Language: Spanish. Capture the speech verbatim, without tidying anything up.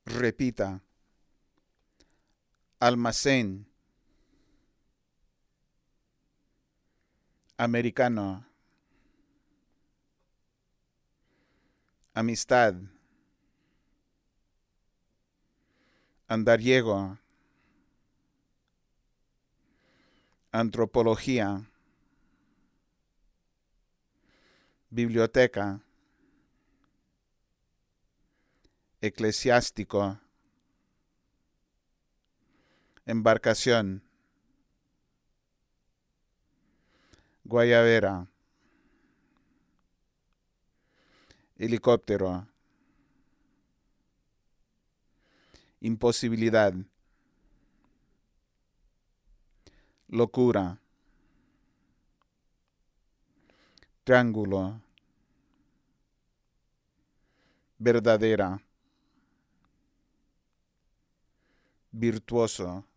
Repita. Almacén. Americano. Amistad. Andariego. Antropología. Biblioteca. Eclesiástico. Embarcación. Guayabera. Helicóptero. Imposibilidad. Locura. Triángulo. Verdadera. Virtuoso.